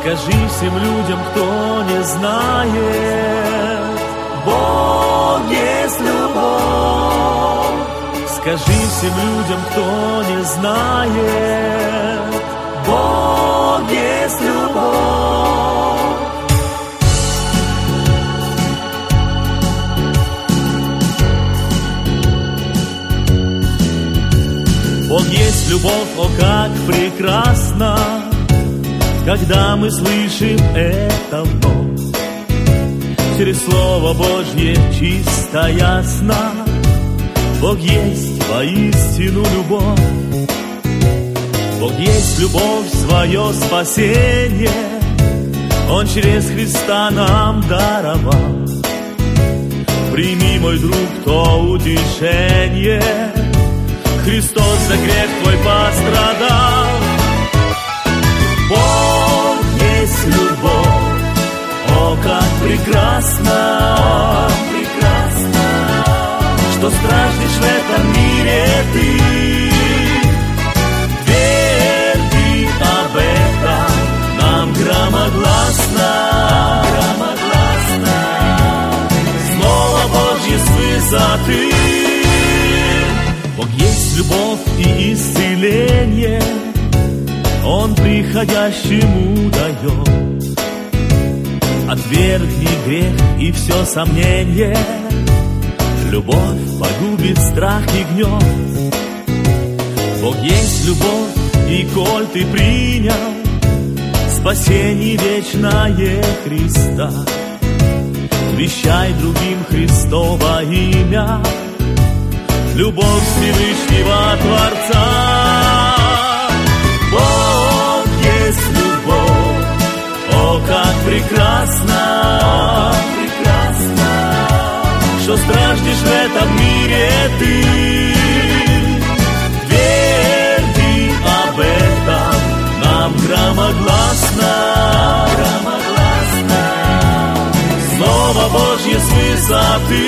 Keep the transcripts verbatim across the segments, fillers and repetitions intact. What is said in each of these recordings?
Скажи всем людям, кто не знает, Бог есть любовь. Скажи всем людям, кто не знает, Бог есть любовь. Бог есть любовь, о, как прекрасно, когда мы слышим это вновь. Через Слово Божье чисто ясно, Бог есть воистину любовь. Бог есть любовь, свое спасение Он через Христа нам даровал. Прими, мой друг, то утешение, Христос за грех твой пострадал. Бог есть любовь, о, как прекрасно, прекрасно, что страждешь в этом мире ты. Тверди об этом нам громогласно, громогласно. Слово Божье с высоты. Бог есть любовь и исцеление, Он приходящему дает. Отвергни грех и все сомнение, любовь погубит страх и гнев. Бог есть любовь, и коль ты принял спасение вечное Христа, вещай другим Христово имя, любовь Всевышнего Творца. Бог есть любовь, о, как прекрасно, прекрасно, что страждешь в этом мире ты. Тверди об этом нам громогласно, громогласно. Слово Божье с высоты.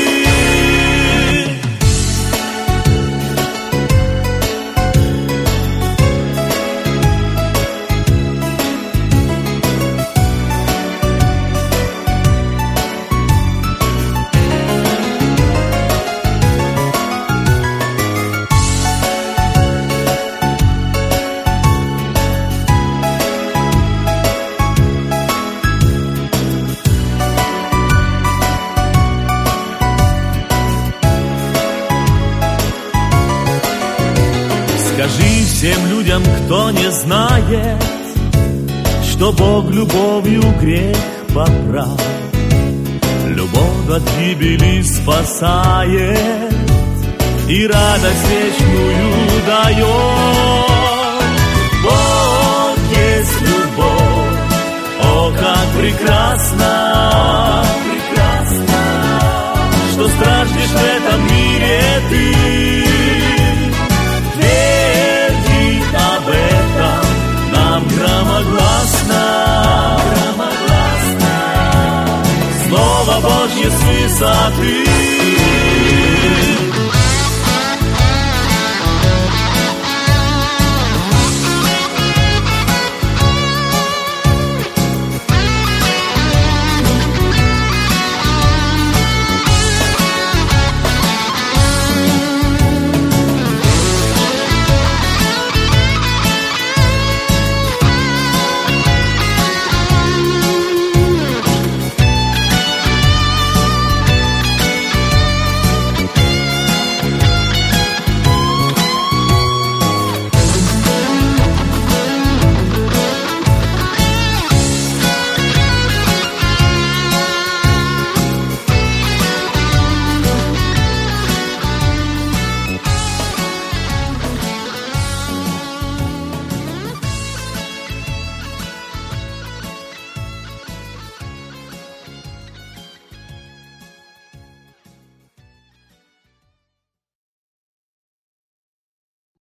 Скажи всем людям, кто не знает, что Бог любовью грех поправ, любовь от гибели спасает и радость вечную дает. Бог есть любовь, о, как прекрасно, прекрасно, что страждешь в этом мире ты. Громогласно, громогласно, Слово Божье с высоты.